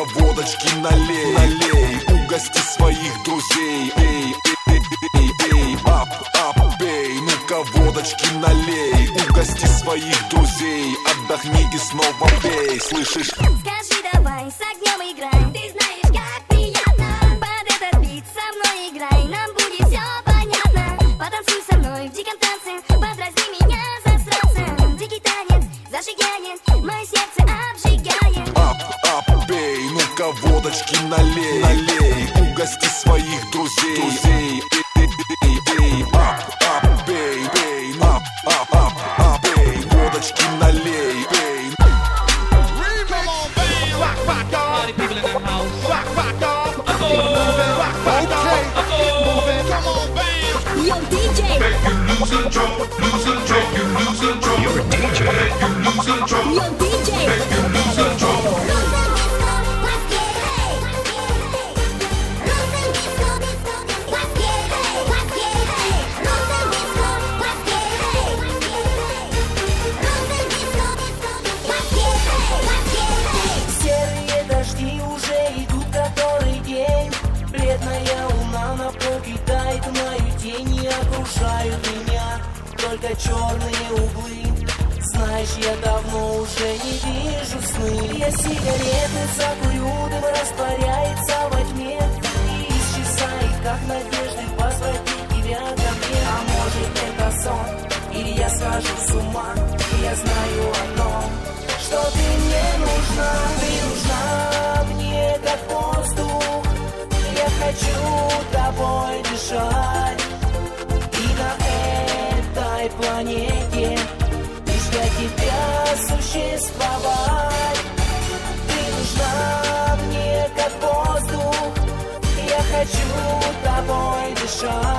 водочки налей, налей, угости своих друзей. Эй, эй, эй, эй, ап, ап, бей, ну-ка водочки налей, угости своих друзей, отдохни и снова пей, слышишь? Скажи давай, с огнем играй, ты знаешь, как приятно. Под этот бит со мной играй, нам будет все понятно. Потанцуй со мной в диком танце, подразни меня засранцем. Дикий танец зажигает, мое сердце обжигает. Ап, ап, бей, ну-ка водочки налей, налей, угости своих друзей. Эй, эй, эй, ап, ап, бей, бей, ап, ап, ап, ап, бей, водочки налей, бей. Party people in the house. Yo, DJ. Make you lose control, lose control, you lose control. You're a DJ. Make you lose control. Yo, DJ. Make you lose control. Серые дожди уже идут который день. Бледная луна на пол кидает мою тень и окружают меня только черные углы. Знаешь, я давно уже не вижу сны. Я сигареты закурю, дым растворяется во тьме и исчезает, как надежды возвратить тебя ко мне. А может это сон, или я схожу с ума. И я знаю одно, что ты мне нужна. Ты нужна мне как воздух. Я хочу тобой дышать. И на этой планете лишь для тебя существовать. Ты нужна мне как воздух. Я хочу тобой дышать.